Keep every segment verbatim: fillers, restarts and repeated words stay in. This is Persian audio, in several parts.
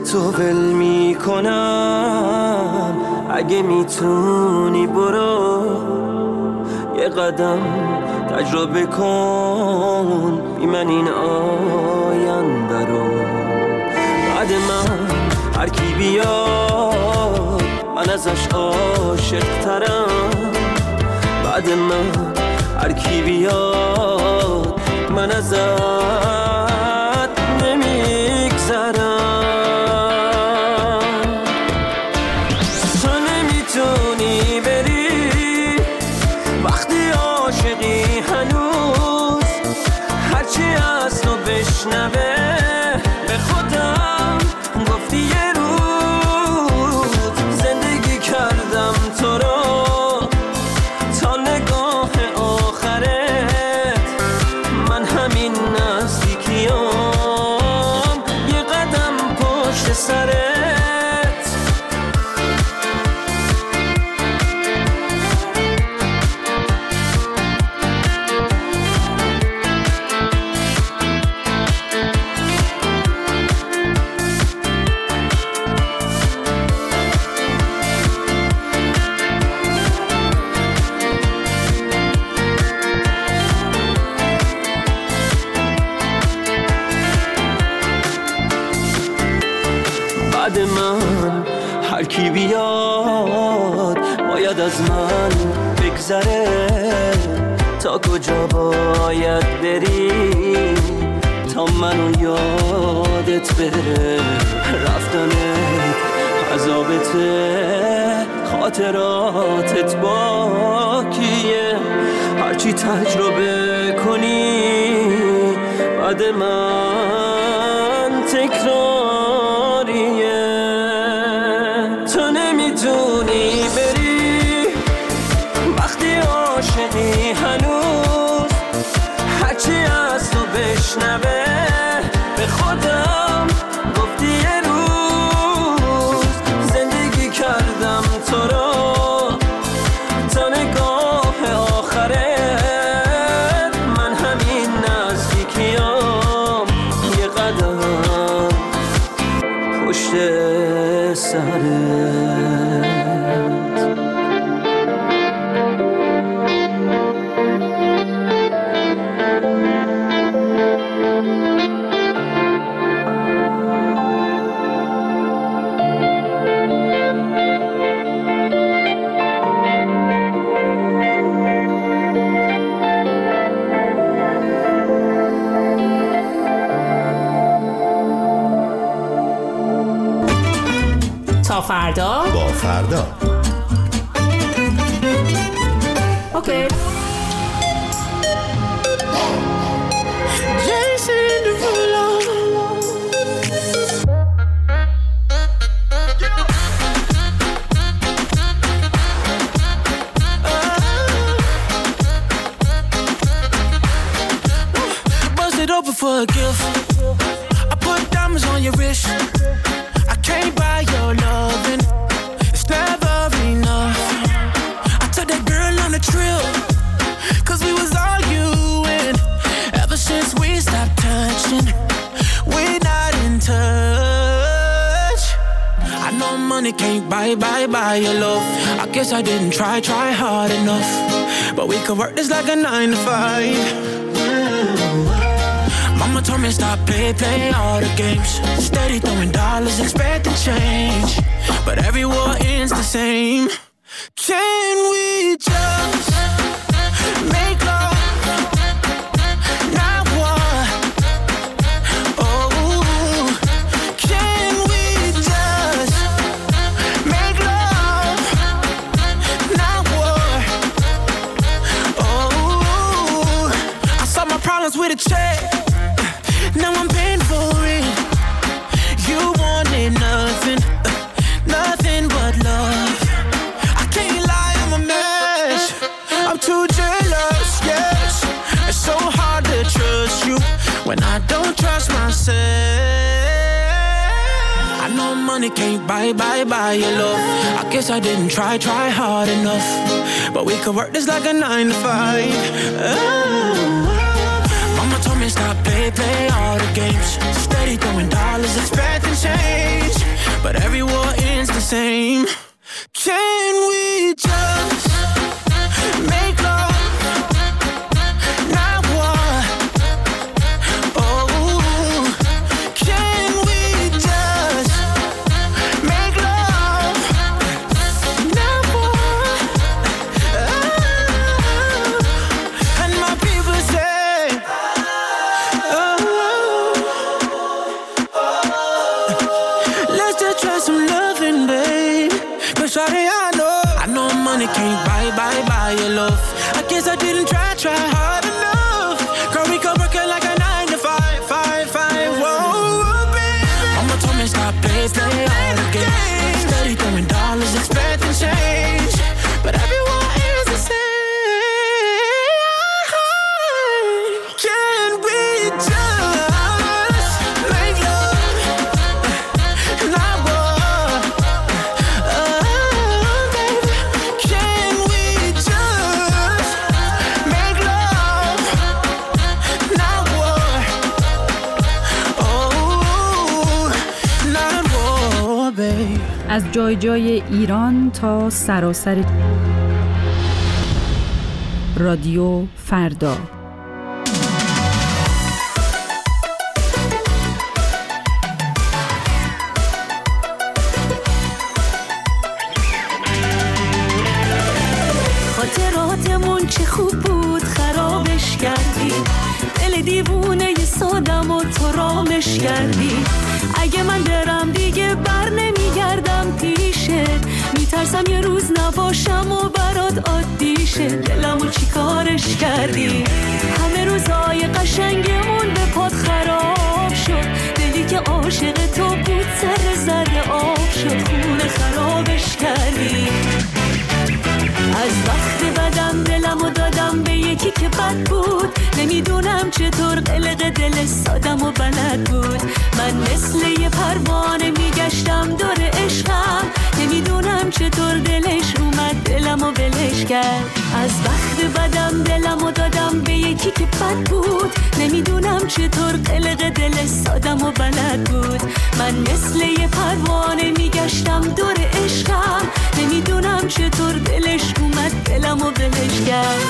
تو ول میکنم، اگه میتونی برو یه قدم تجربه کن بی من این آینده رو. بعد من هر کی بیاد من ازش عاشق ترم، بعد من هر کی بیاد من ازت نمیگذرم. تو نمیتونی بری وقتی عاشقی هنوز، هرچی از تو بشنوه به خودم گفتی یه روز زندگی کردم تو رو تا نگاه آخرت. من همین نزدیکیام یه قدم پشت سرت. بعد من هر کی بیاد باید از من بگذره. تا کجا باید بری تا منو یادت بره؟ رفتنت عذابته، خاطراتت باکیه. هرچی تجربه کنی بعد من تکراریه. تو نمیتونی بری وقتی عاشقی هنوز، هرچی از تو بشنوه به خودم گفتی یه روز زندگی کردم تو رو تا نگاه آخرت. من همین نزدیکیام یه قدم پشت سرت. تا فردا با فردا. اوکی. Bust it open for a gift. I put diamonds on your wrist. I can't buy your loving, it's never enough. I took that girl on a trip, cause we was arguing. Ever since we stopped touching, we're not in touch. I know money can't buy, buy, buy your love. I guess I didn't try, try hard enough. But we could work this like a nine to five. Mama told me stop, play, play all the games. Steady throwing dollars, expecting change. But every war ends the same. Can we just make love, not war? Oh, can we just make love, not war? Oh, I saw my problems with a check. Now I'm paying for it. You wanted nothing, uh, nothing but love. I can't lie, I'm a mess. I'm too jealous, yes. It's so hard to trust you when I don't trust myself. I know money can't buy, buy, buy your love. I guess I didn't try, try hard enough. But we could work this like a nine to five. Oh. Mama told me me stop, play, play all the games. Steady throwing dollars, expecting change, but every war ends the same. Can we just make love, not war? Oh, can we just make love, not war? Oh, and my people say, oh, oh, let's just try some loving, babe. Cause shawty, I know, I know money can't buy, buy, buy your love. I guess I didn't try, try hard enough. Girl, we could work it like a nine to five, five, five, whoa, baby. Mama told me stop, play, play all the games. Steady throwing dollars, expecting change, but everyone is the same. Can we just make love, not war? Oh, baby, can we just make love, not war? Oh, not war, babe. از جای جای ایران تا سراسر رادیو فردا. خاطراتمون چه خوب بود خرابش کردی، دل دیوونه ی سادم و تو رامش کردی. اگه من برم دیگه بر نمیگردم پیشت، میترسم یه روز نباشم و برات عادی شه. دلمو چی کارش کردی، همه روزای قشنگمون به پات خراب شد. دلی که عاشق تو بود سر زده آب شد، خونه خرابش کردی. از وقت بدم دلمو دادم به یکی که بد بود، نمیدونم چطور قلق دل سادم و بلد بود. من مثل یه پروانه میگشتم دور عشقم، نمیدونم چطور دلش اومد دلمو بلش کرد. از وقت بدم دلمو دادم به یکی که بد بود، نمیدونم چطور قلق دل سادم و بلد بود. من مثل یه پروانه میگشتم دور عشقم، نمیدونم چطور دلش اومد دلمو بلش کرد.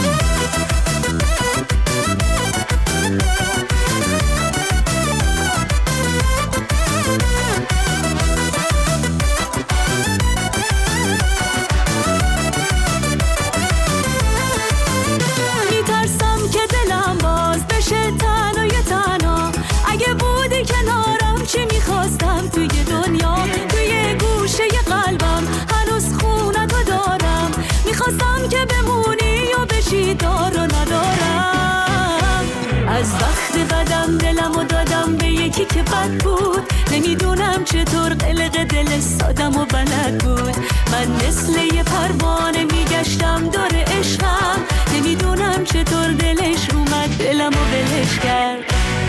میترسم که دلم باز بشه تنها یه تنها. اگه بودی کنارم چی میخواستم توی دنیا، توی گوشه ی قلبم هنوز خونتو دارم. میخواستم که بمونی و بشی دار و ندارم. از وقت بدم دلمو دادم به یکی که بد بود، نمیدونم چطور قلق دل سادم و بلد بود. من مثل یه پروانه میگشتم دور عشقم، نمیدونم چطور دلش اومد دلمو بلش کرد.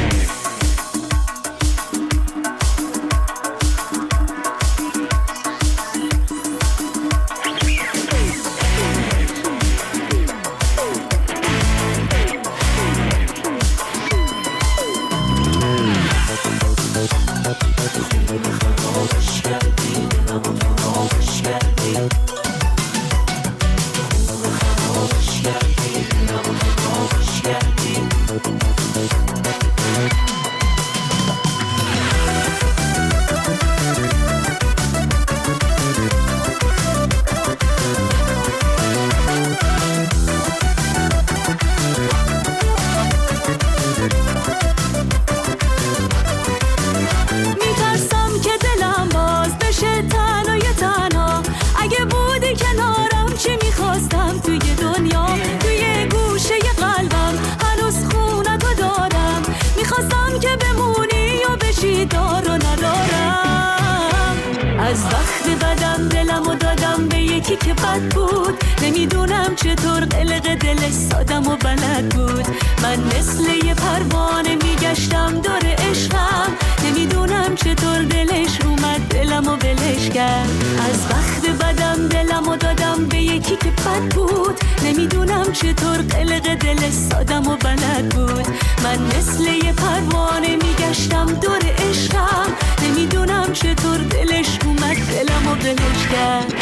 از وقت بدم دلمو دادم به یکی که بد بود، نمیدونم چطور قلق دل سادم و بلد بود. من مثل یه پروانه میگشتم دور عشقم، نمیدونم چطور دلش اومد دلمو بلش کرد. از وقت بدم دلمو دادم به یکی که بد بود، نمیدونم چطور قلق دل سادم و بلد بود. من مثل یه پروانه میگشتم دور عشقم، نمیدونم چطور دلش اومد دلم و بلش کرد.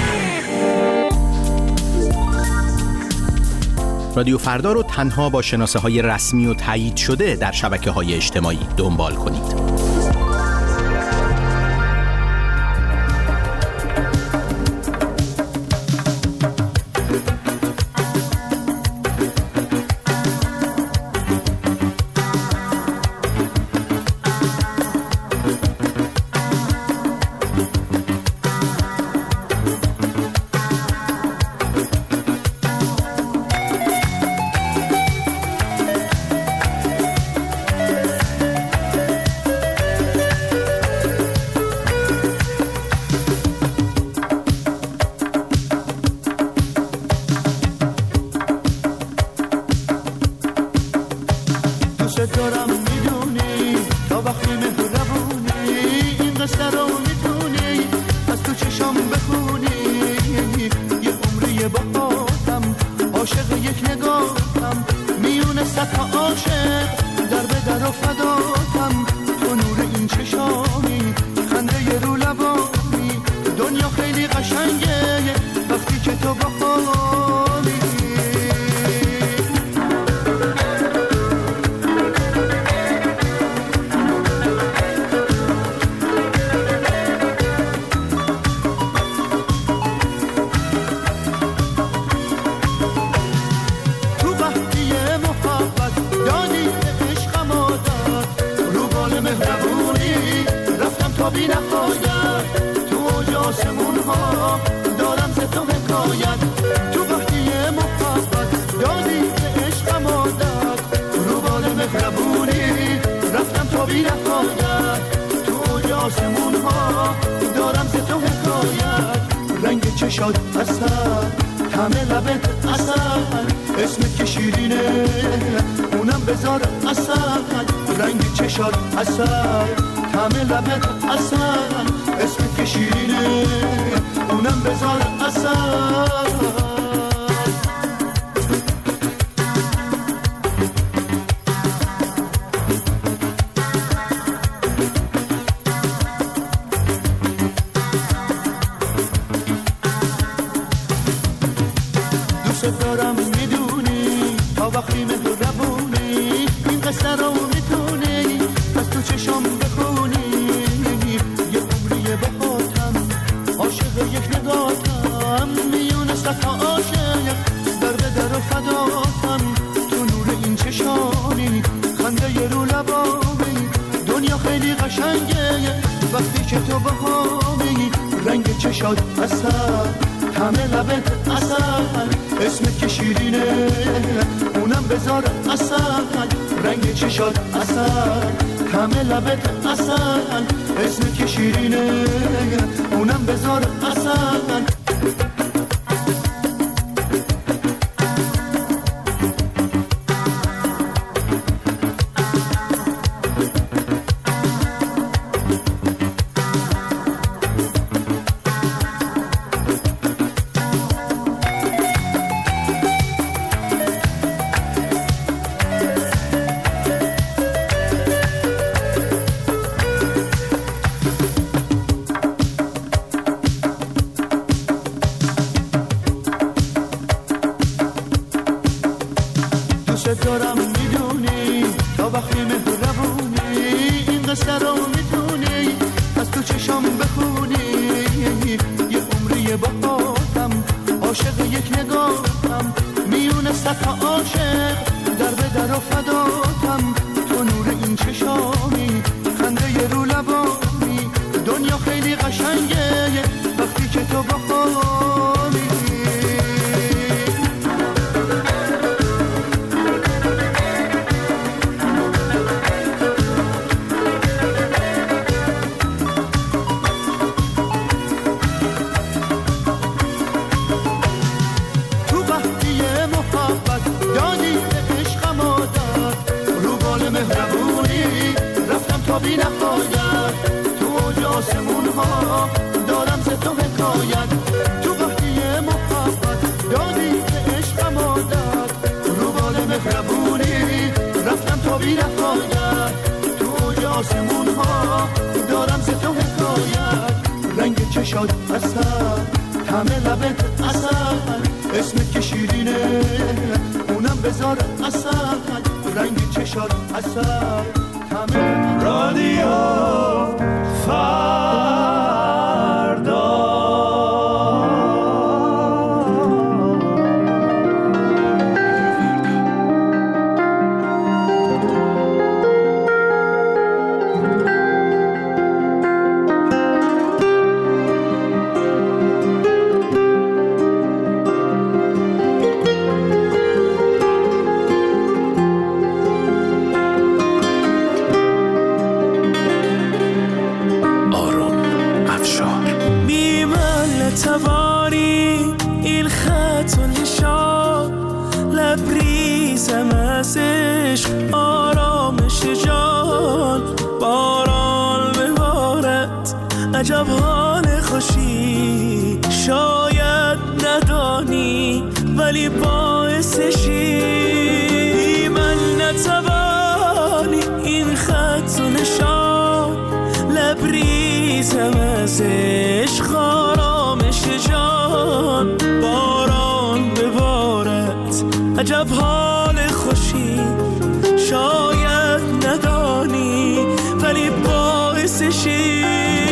رادیو فردا رو تنها با شناسه های رسمی و تایید شده در شبکه های اجتماعی دنبال کنید. دارم ز تو حکایت، تو وقتی محبت دادی به عشق همه لبت عسل، اسمت که شیرینه اونم بذار عسل، رنگ چشات عسل همه. رادیو فردا عجب حال خوشی شاید ندانی ولی باعثشی. من نتوانی این خط و نشان لبریزم از عشق آرامش جان. باران ببارد عجب حال خوشی شاید ندانی ولی باعثشی.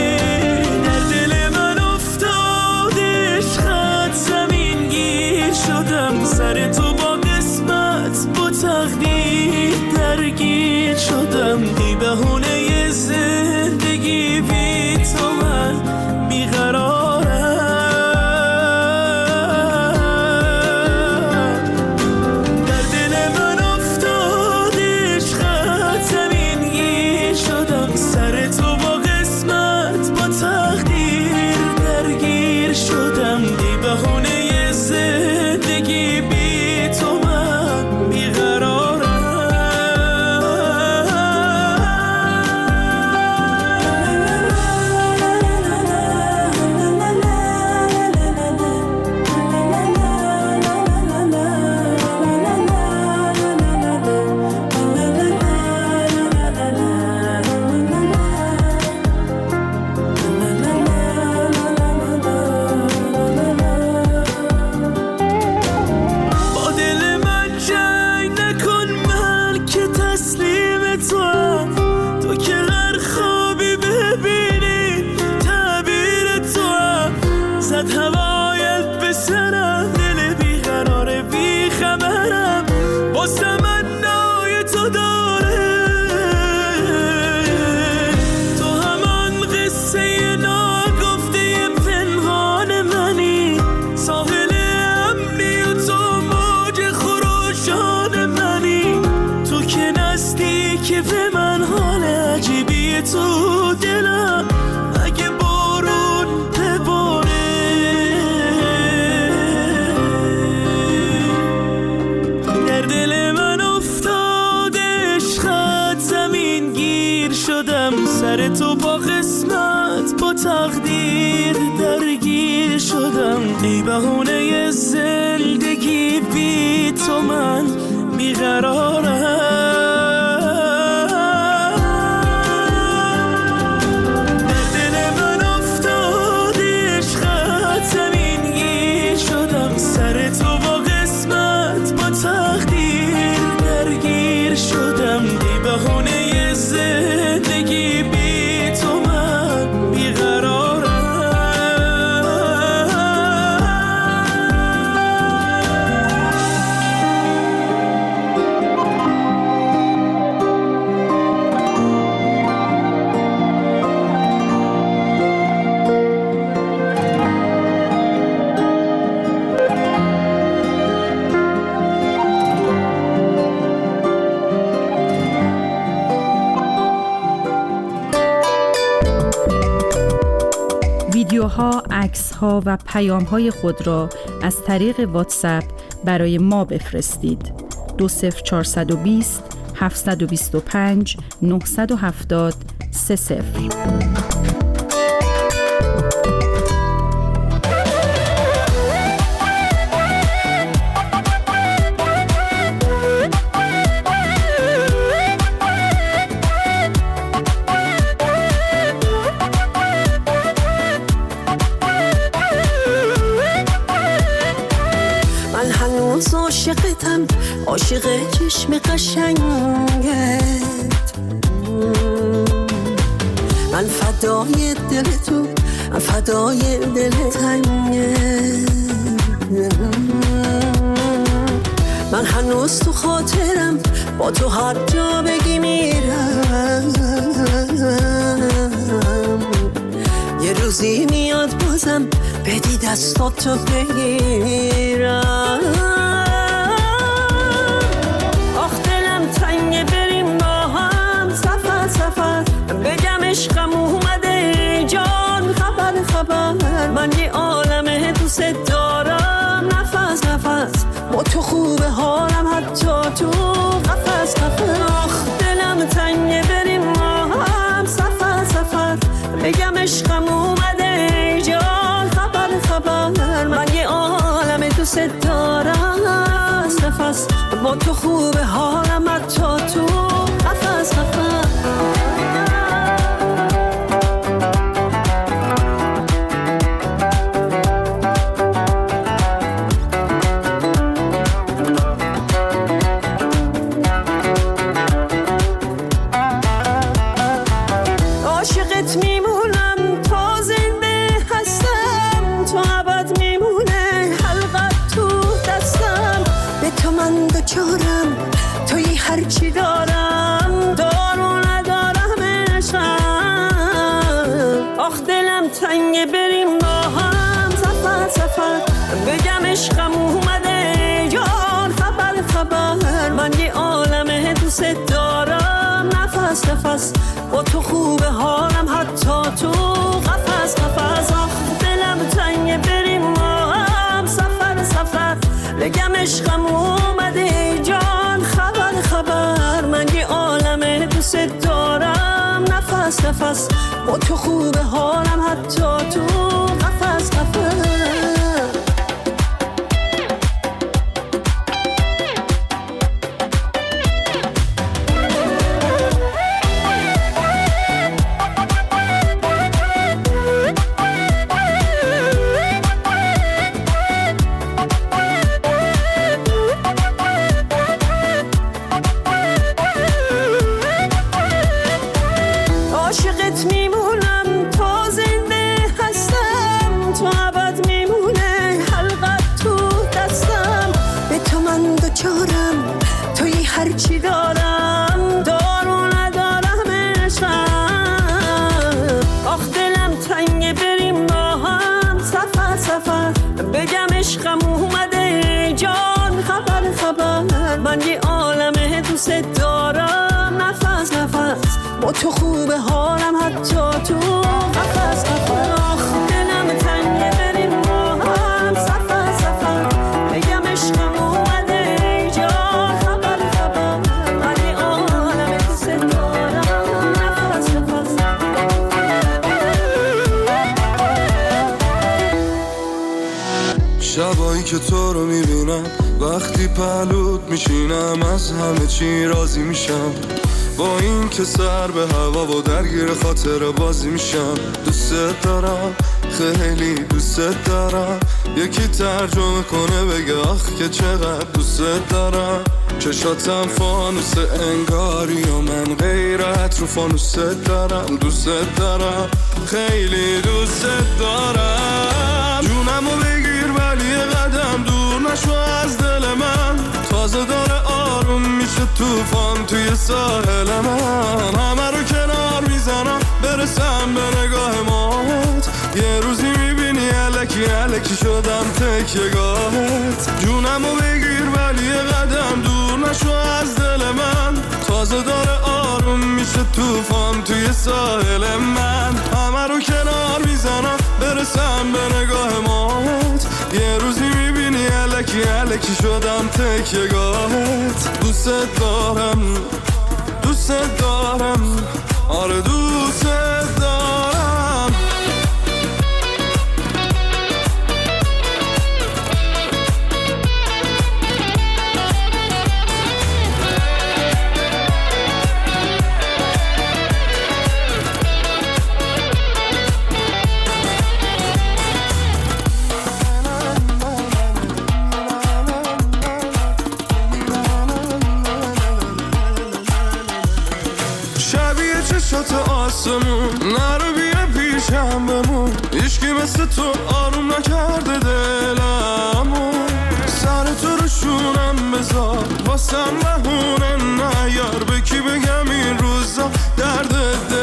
سر تو با قسمت با تقدیر درگیر شدم. ای بهونه زندگی بی تو من بیقرارم. در دل من افتاد عشقت زمین گیر شدم. سر تو با قسمت با تقدیر درگیر شدم. ای بهونه زندگی بی تو من بیقرارم. تو دلم اگه بارون بباره، در دل من افتاد عشقت زمین گیر شدم. سر تو با قسمت با تقدیر درگیر شدم. ای بهونه زندگی بی تو من بیقرارم. زندگی بی تو من بیقرارم. ویدیوها، عکس‌ها و پیام‌های خود را از طریق واتساپ برای ما بفرستید. دو صفر چهارصد و بیست هفتصد و بیست و پنج نهصد و هفتاد سه صفر. عاشق چشم قشنگت، من فدای دل تو، من فدای دل تنگت. من هنوز تو خاطرم، با تو هر جا بگی میرم. یه روزی میاد بازم بدی دستاتو بگیرم. آخ دلم تنگه بریم با هم سفر سفر، بگم عشقم اومده جان خبر خبر. من یه عالمه دوست دارم نفس نفس، با تو خوبه حالم حتی تو قفس قفس. آخ دلم تنگه بریم با هم سفر سفر، بگم عشقم اومده جان خبر خبر. من یه عالم دوست دارم نفس نفس، با تو خوبه حالم حتی تو قفس قفس. توی هرچی دارم دارو ندارم عشقم. آخ دلم تنگه بریم با هم سفر سفر، بگم عشقم اومده جان خبر خبر. من یه عالمه دوست دارم نفس نفس، با تو خوبه حالم حتی تو قفس قفس. آخ دلم تنگه بریم با هم سفر سفر، بگم عشقم اومده جان خبر خبر. من یه عالمه دوست دارم نفس نفس، با تو خوبه حالم حتی تو قفس قفس. هرچی دارم دارو ندارم عشقم. آخ دلم تنگه بریم با هم سفر سفر، بگم عشقم اومده جان خبر خبر. من یه عالمه دوست دارم نفس نفس، با تو خوبه حالم حتی تو قفس قفس. آخ دلم تنگه بریم با هم سفر سفر، بگم عشقم اومده جان خبر خبر. من یه عالمه دوست دارم نفس نفس. شبایی که تو رو میبینم، وقتی پهلوت میشینم، از همه چی راضی میشم. با این که سر به هوا و درگیر خاطر بازی میشم. دوست دارم خیلی دوست دارم، یکی ترجمه کنه بگه آخ که چقدر دوست دارم. چشاتم فانوس انگاری و من غیرت رو فانوست دارم. دوست دارم خیلی دوست دارم. جونمو بگیر ولی قدم دور نشو از دل من، تازه داره آروم میشه توفان توی ساحل من. همه رو کنار میزنم برسم به نگاه مات، یه روزی میبینی الکی الکی شدم تکیه‌گاهت. جونمو بگیر ولی قدم دور نشو از دل من، تازه داره آروم میشه توفان توی ساحل من. همه رو کنار میزنم برسم به نگاه مات، یه روزی میبینی الکی الکی شدم تکیه‌گاهت. دوست دارم دوست دارم آره دوست دارم. چشات آسمون، نرو بیا پیشم بمون، هیچکی مثل تو آروم نکرده دلمو. سر تو رو شونم بذار واسم بهونه نیار، به کی بگم این روزا درد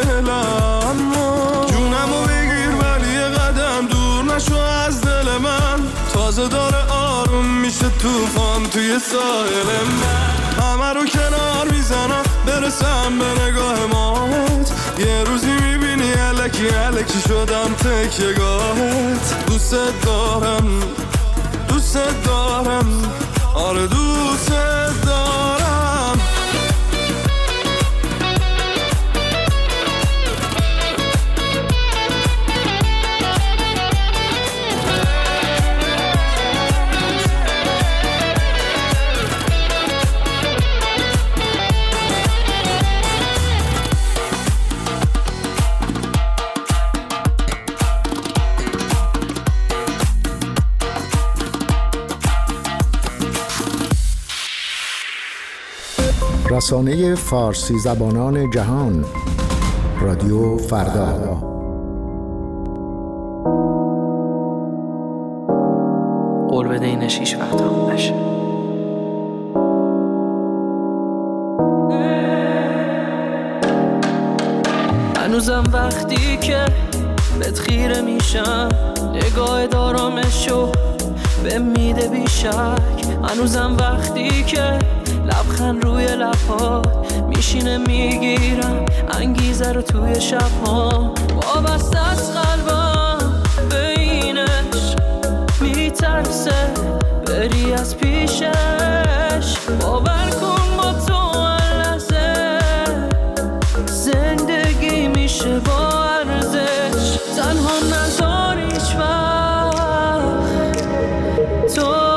دلمو. جونمو بگیر ولی یه قدم دور نشو از دل من، تازه داره آروم میشه توفان توی ساحل من. همه رو کنار میزنم برسم به نگاه مات، یه روزی میبینی الکی الکی شدم تکیه‌گاهت. دوست دارم دوست دارم آره دوست دارم. رسانه فارسی زبانان جهان، رادیو فردا. قول بده اینش هیچ وقت تموم نشه. هنوزم وقتی که بهت خیره میشم، نگاه دارامشو به میده بیشک. هنوزم وقتی که لبخند روی لبات میشینه میگیرم انگیزه رو توی شبها. وابسته از قلبم به اینش میترسه بری از پیشش. باور کن با تو لحظه زندگی میشه با ارزش. تنها نذار هیچ وقت تو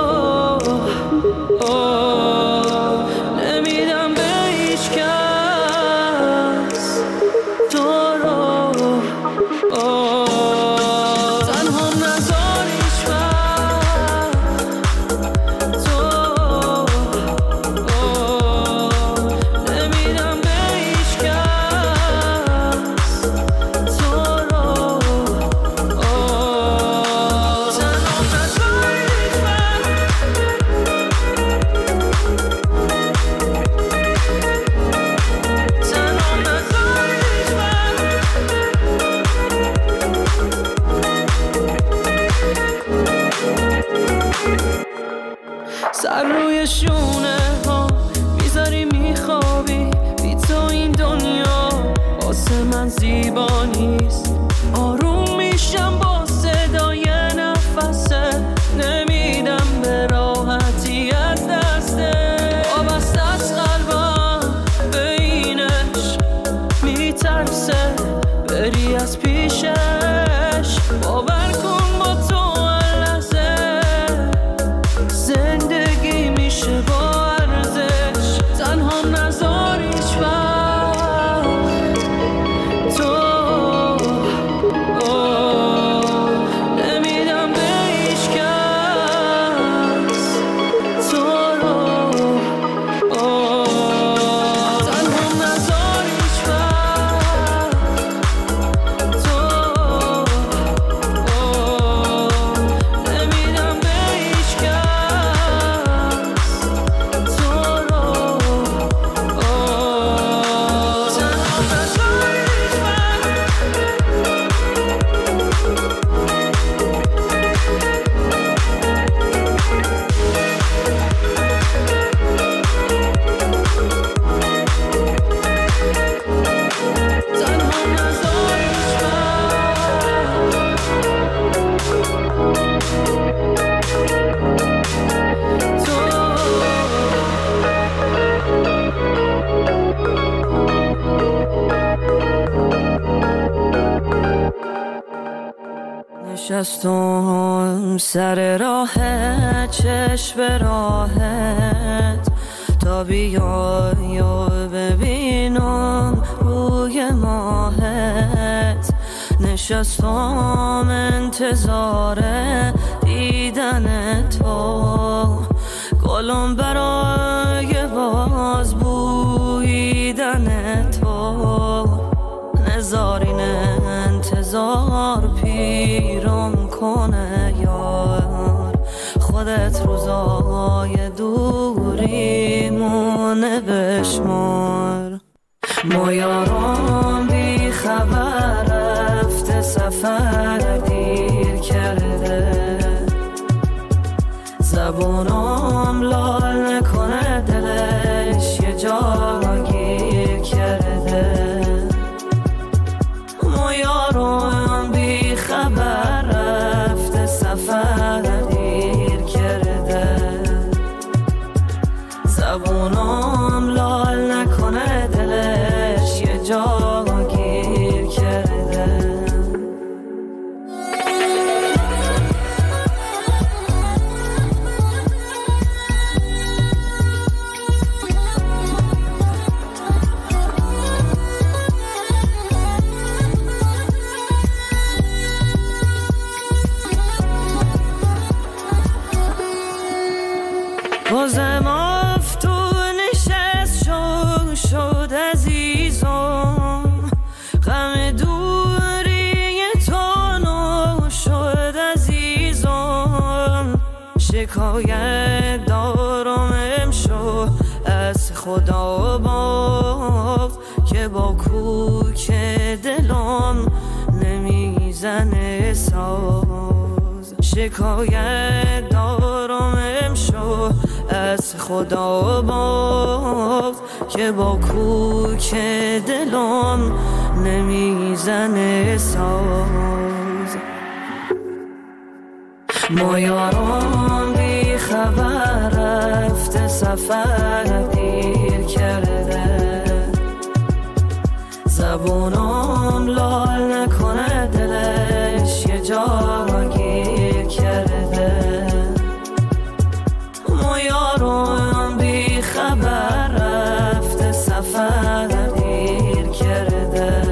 سر روی شونه ها میذاری میخوابی، بی تو این دنیا واسه من زیبا نیست. آروم میشم با صدای نفسه، نمیدم به راحتی از دسته. وابسته از قلبم به اینش میترسه بری از پیشش. باور کن با تو زندگی میشه با ارزش. تنها نذار هیچ وقت تو نمیدم به هیچ کس تو رو. تنها نذار هیچ وقت تو نمیدم به هیچ کس. نشستم سر راه چشم به راهت تا بیای و ببینم روی ماهت. نشستم انتظار دیدن تو، گلم برای باز بویدن تو. زمانه بشمار. ما یاران بی خبر رفته سفر دیر کرده، زبونم لال نکنه دلش یه جا گیر کرده. ما یاران بی خبر رفته سفر دیر کرده، زبونم لال نکنه دلش یه جا گیر کرده. بازم افتو نشست شد شد عزیزم، غم دوری تو نو شد عزیزم. شکایت دارم امشو از خدا باز که با کوک دلم نمیزنه ساز. شکایت دارم امشو از خدا باز که با کوک دلم نمیزنه ساز. ما یاران بی خبر رفته سفر دیر کرده، زبونم لال نکنه دلش یه جا گیر کرده. ما یاران بی خبر رفته سفر دیر کرده،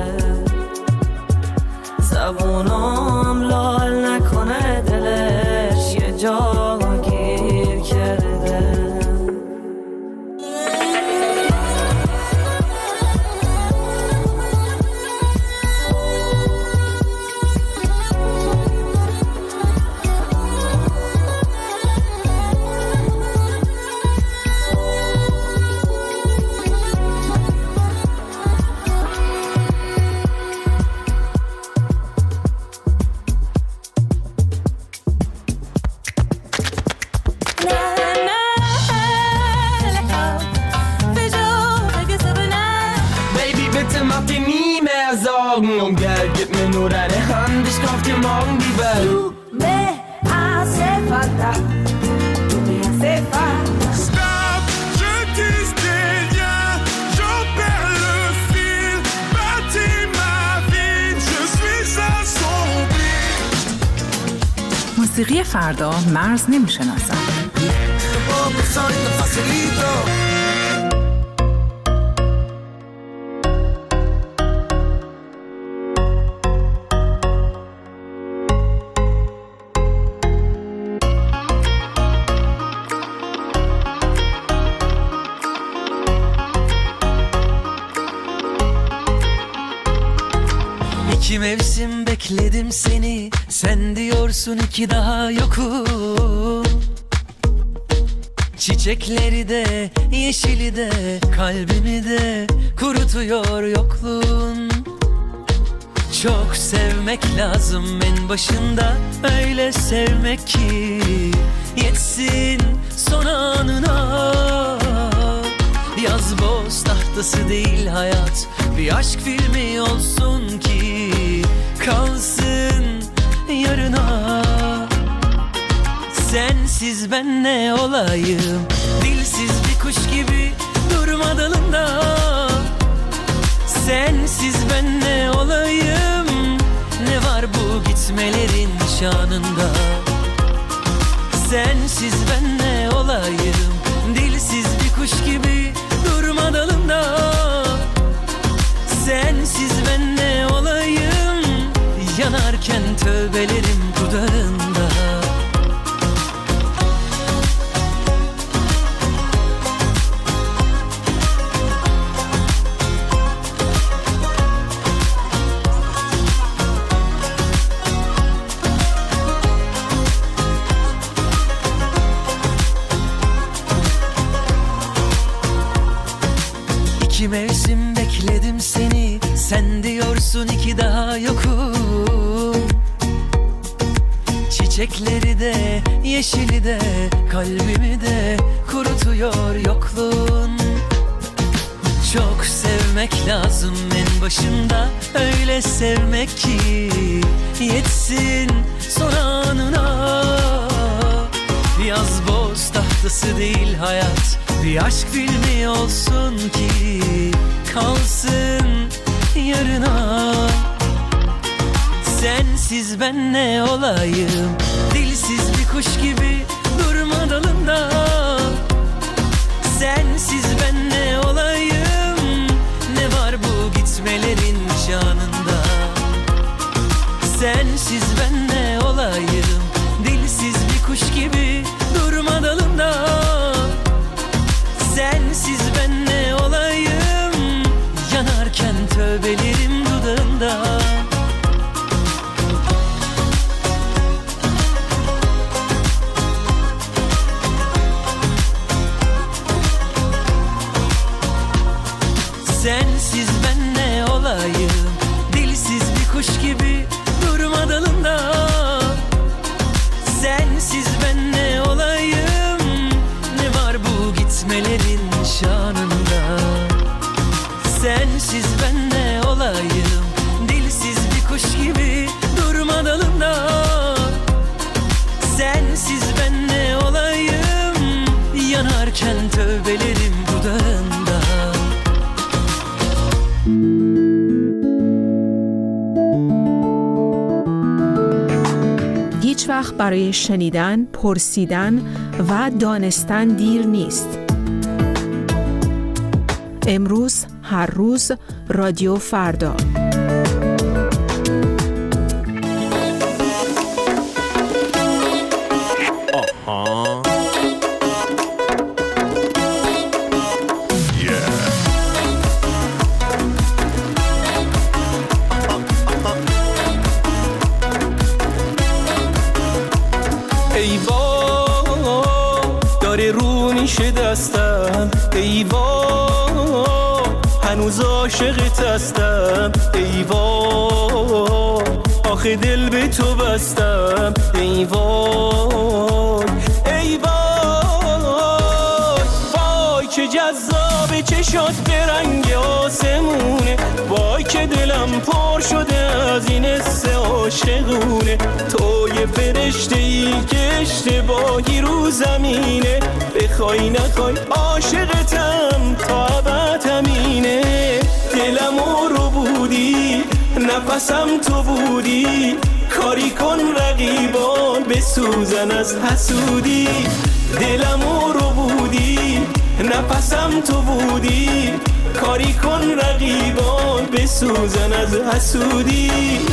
زبونم لال نکنه دلش یه جا گیر کرده. Um Geld, gib mir nur deine Hand, ich kauf dir morgen die Welt. Tu me hace falta, tu me hace falta. Stop, je tisse des liens, j'en perds le fil. Bâtis ma vie, je suis assombri. موسیقی فردا مرز نمیشناسد. İki mevsim bekledim seni, sen diyorsun ki daha yokum. Çiçekleri de, yeşili de, kalbimi de kurutuyor yokluğun. Çok sevmek lazım en başında, öyle sevmek ki yetsin son anına. Yaz boz tahtası değil hayat, bir aşk filmi olsun ki kalsın yarına. Sensiz ben ne olayım, dilsiz bir kuş gibi durma dalında. Sensiz ben ne olayım, ne var bu gitmelerin şanında. Sensiz ben ne olayım, dilsiz bir kuş gibi durma dalında. Sensiz ben ne olayım, yanarken tövbelerim dudağında. İki mevsim bekledim seni, sen diyorsun iki daha yokum. Çiçekleri de yeşili de kalbimi de kurutuyor yokluğun. Çok sevmek lazım en başında, öyle sevmek ki yetsin son anına. Yaz boz tahtası değil hayat, bir aşk filmi olsun ki kalsın yarına. Sensiz ben ne olayım, dilsiz bir kuş gibi durma dalında. Sensiz ben ne olayım, ne var bu gitmelerin şanında. Sensiz ben ne olayım, dilsiz bir kuş gibi durma dalında. Sensiz ben ne olayım, yanarken tövbelerim dudağında. Sensiz ben ne olayım, dilsiz bir kuş gibi durma dalında. Sensiz ben ne olayım, ne var bu gitmelerin şanında. Sensiz ben ne olayım, dilsiz bir kuş gibi durma dalında. Sensiz ben ne olayım, yanarken tövbelerim dudağında. هیچ وقت برای شنیدن، پرسیدن و دانستن دیر نیست. امروز، هر روز، رادیو فردا. آها. ای وای داره رو میشه دستم، ای وای هنوز عاشقت هستم، ای وای آخه دل به تو بستم، ای وای ای وای وای چه جذابه چشات به رنگ آسمونه، وای که دلم پر شده از این حس عاشقونه. تو یه فرشته ای که اشتباهی رو زمینه، بخوای نخوای عاشقتم تا ابد همینه. دلمو رو بودی نفسم تو بودی، کاری کن رقیبان بسوزن از حسودی. دلمو رو بودی نفسم تو بودی، کاری کن رقیبان بسوزن از حسودی.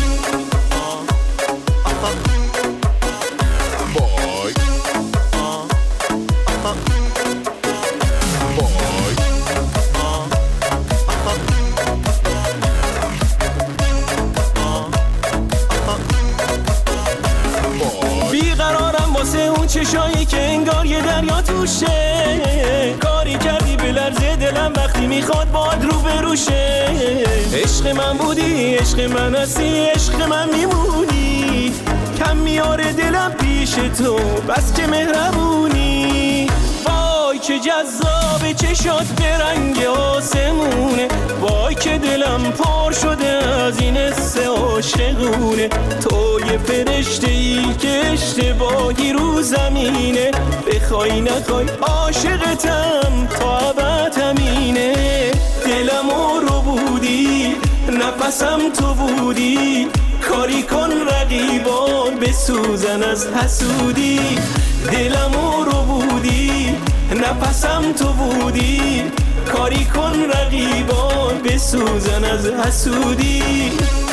چشایی که انگار یه دریا توشه، کاری کردی به لرزه دلم وقتی میخواد باد رو بروشه. عشق من بودی، عشق من هستی، عشق من میمونی، کم میاره دلم پیش تو بس که مهربونی. وای که جذابه چشات به رنگ آسمونه، وای که دلم پر شده از این حس عاشقونه. تو یه فرشته ای که اشتباهی رو زمینه، بخوای نخوای عاشقتم تا ابد همینه. دلمو رو بودی نفسم تو بودی، کاری کن رقیبان بسوزن از حسودی. دلمو رو بودی نفسم تو بودی، کاری کن رقیبان بسوزن از حسودی.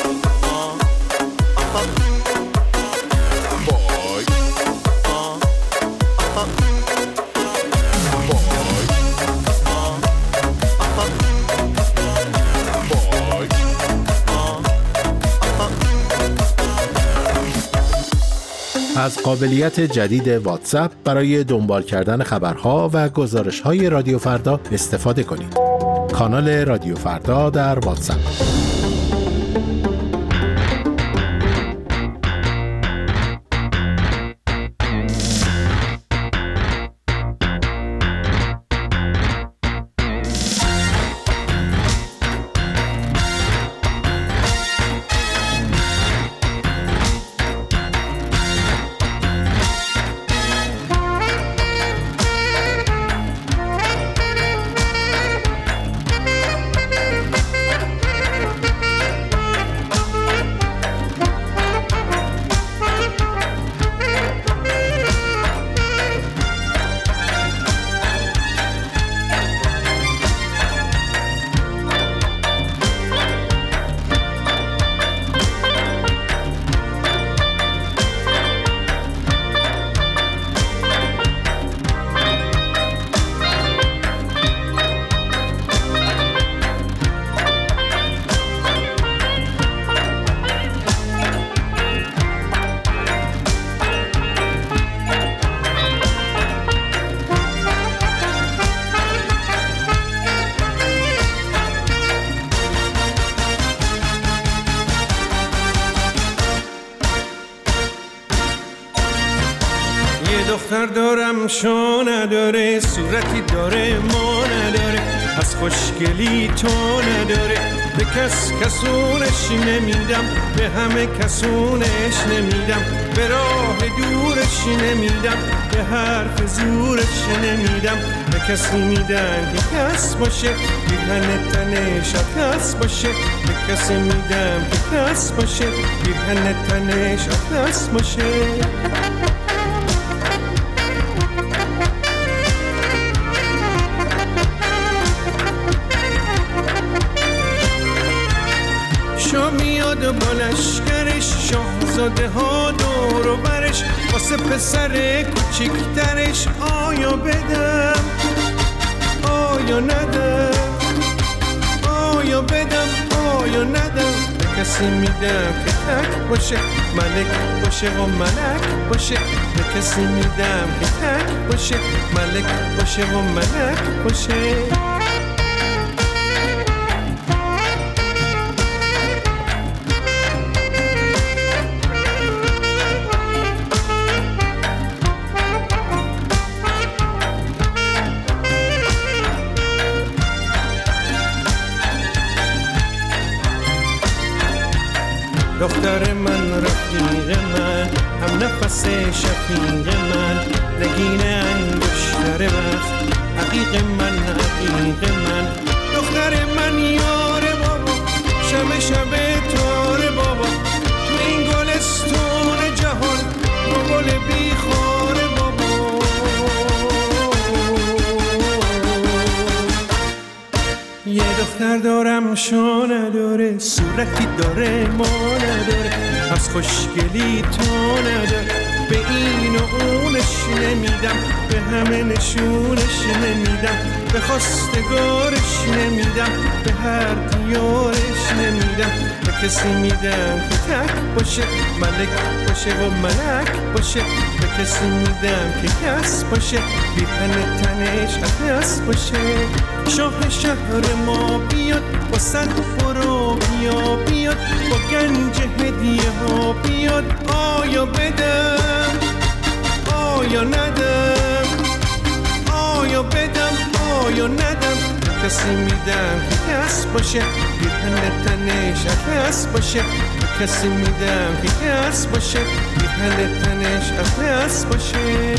از قابلیت جدید واتساپ برای دنبال کردن خبرها و گزارش‌های رادیو فردا استفاده کنید. کانال رادیو فردا در واتساپ. دختر دارم شو نداره، صورتی داره ما نداره، از خوشگلی تو نداره، به کس کسونش نمیدم، به همه کسونش نمیدم، به راه دورش نمیدم، به حرف زورش نمیدم، به کسی میدم که کس باشه، بیهن تنش کس باشه، به کسی میدم که کس باشه، بیهن تنش کس باشه. شو میاد و با لشکرش، شاهزاده ها دور و برش، واسه پسر کوچیکترش آیا بدم آیا ندم، آیا بدم آیا ندم، به کسی میدم که تک باشه، ملک باشه و ملک باشه، به کسی میدم که تک باشه، ملک باشه و ملک باشه. دختر من رفیق من، هم نفس شفیق من، نگین انگشتر وقت، عقیق من عقیق من، دختر من یار بابا، شب شب تار بابا، تو این گلستون جهان با گل بیخار بابا. یه دختر دارم شو نداره، صورتی داره ما نداره، از خوشگلی تو نداره، به این و اونش نمیدم، به همه نشونش نمیدم، به خواستگارش نمیدم، به هر دیارش نمیدم، به کسی میدم که تک باشه، ملک باشه و ملک باشه، به کسی میدم که کس باشه، بیپن تنش کس باشه. شاه شهر ما بیاد با صد برو بیا بیاد، با گنج هدیه ها بیاد، آیا بدم آیا ندم، آیا بدم آیا ندم، کسی میدم که کس باشه، بیهن تنش کس باشه، کسی میدم که کس باشه، بیهن تنش کس باشه.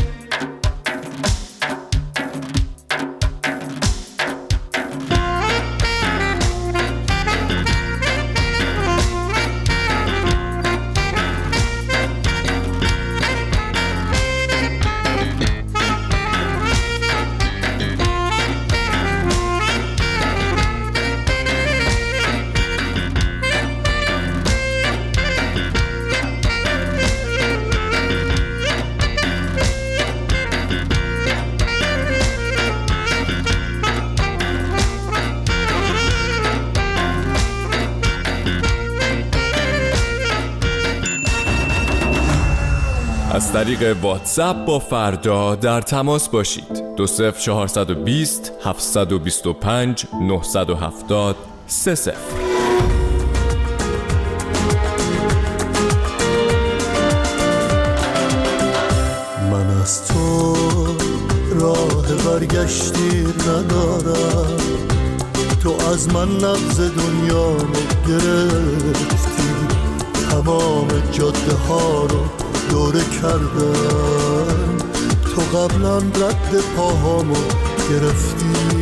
طریق واتساپ با فردا در تماس باشید. دو صفر چهارصد و بیست هفتصد و بیست و پنج نهصد و هفتاد سه صفر. من از تو راه برگشتی ندارم، تو از من نبض دنیا رو گرفتی، تمام جاده ها رو دوره کردم، تو قبلا رد پاهامو گرفتی.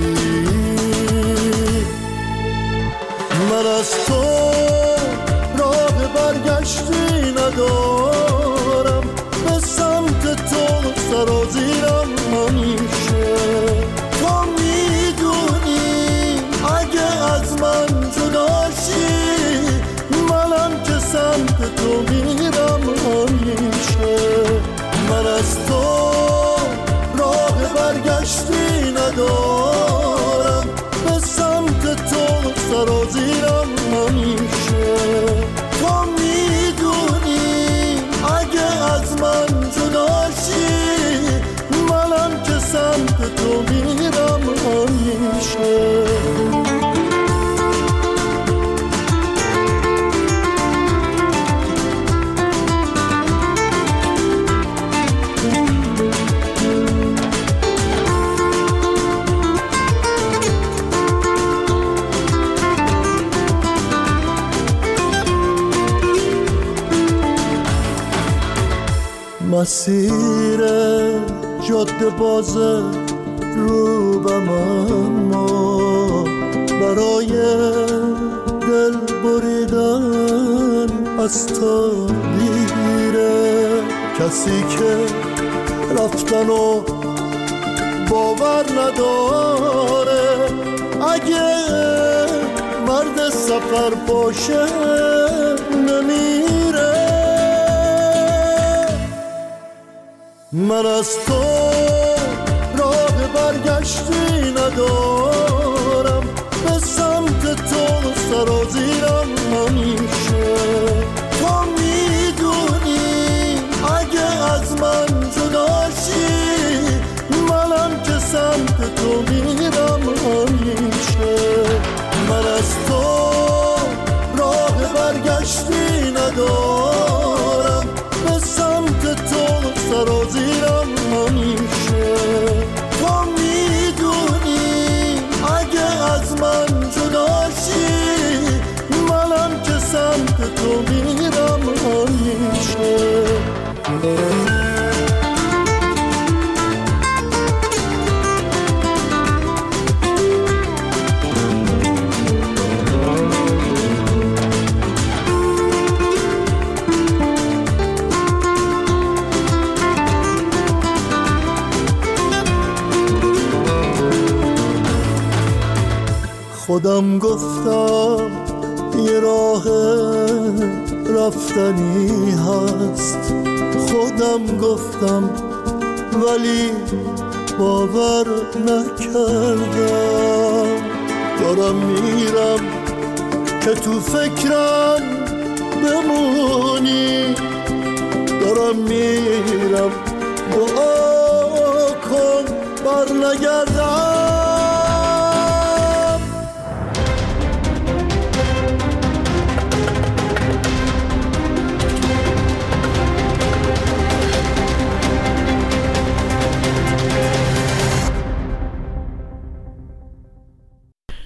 من از تو راه برگشتی ندارم، به سمت تو سرازیرم همیشه. تو میدونی اگه از من جدا شی، منم که سمت تو میرم همیشه. من از تو راه برگشتی ندارم، به سمت تو سرازیرم همیشه. تو میدونی اگه از من جدا شی، منم که سمت تو میرم همیشه. مسیر جاده بازه رو به ما، برای دل بریدن از تو دیره. کسی که رفتن و باور نداره، اگه مرد سفر باشه نمیره. من از تو راه برگشتی ندارم، به سمت تو سرازیرم همیشه. تو میدونی اگه از من جدا شی، منم که سمت تو میرم همیشه. من از تو راه برگشتی ندارم، به سمت تو سرازیرم همیشه. تو میدونی اگه از من جدا شی، منم که سمت تو میرم همیشه. خودم گفتم یه راه رفتنی هست، خودم گفتم ولی باور نکردم. دارم میرم که تو فکرم بمونی، دارم میرم دعا کن بر نگردم.